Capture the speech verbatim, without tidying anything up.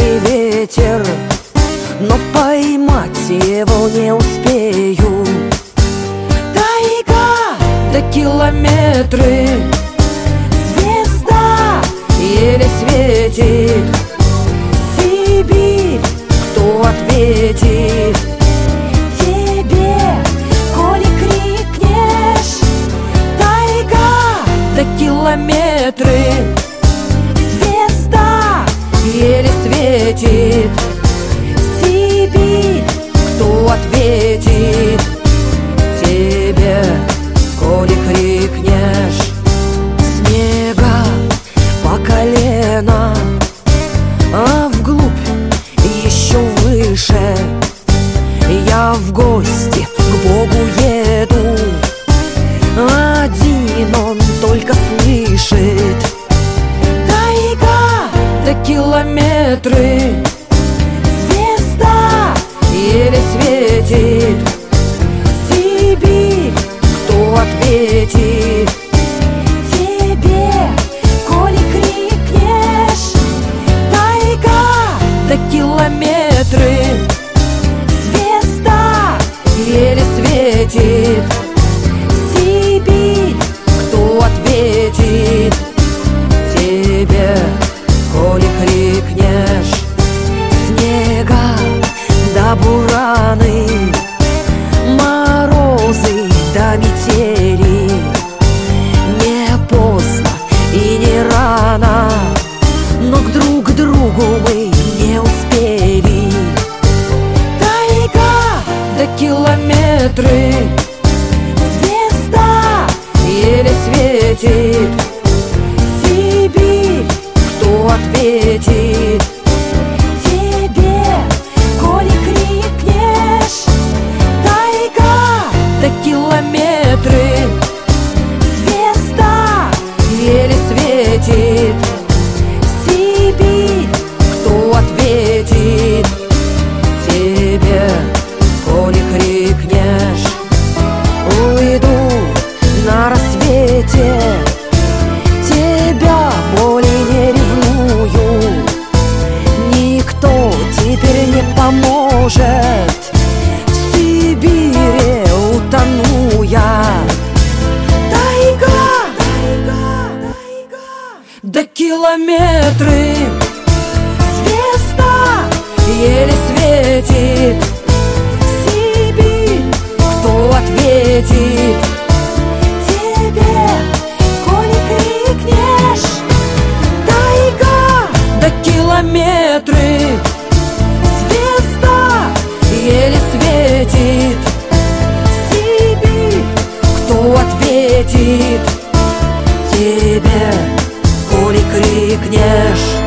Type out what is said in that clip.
сильный ветер, но поймать его не успею. Тайга до километры, звезда еле светит. Сибирь, кто ответит тебе, коли крикнешь? Тайга до километры, звезда еле светит. Сибирь, кто ответит тебе, коли крикнешь? Снега по колено, а вглубь еще выше. Я в гости к Богу еду, один он только слышит. Тайга до километры, звезда еле светит. Сибирь, кто ответит тебе, коли крикнешь? Тайга до километры, звезда еле светит. Сибирь, кто ответит тебе, коли крикнешь? Снега до бураны, морозы до метели. Не поздно и не рано, но к друг другу мы не успели. Тайга до километры, звезда еле светит. Сибирь, кто ответит тебе, коли крикнешь? Тайга до километры, звезда еле светит. Сибирь, кто ответит тебе, коли крикнешь? Уйду на рассвете, тебя более не ревную. Никто теперь не поможет, в Сибири утону я. Тайга, тайга, тайга до километры, звезда еле светит. Сибирь, кто ответит тебе, коли крикнешь? Тайга до километры, звезда еле светит. Сибирь, кто ответит тебе, коли крикнешь?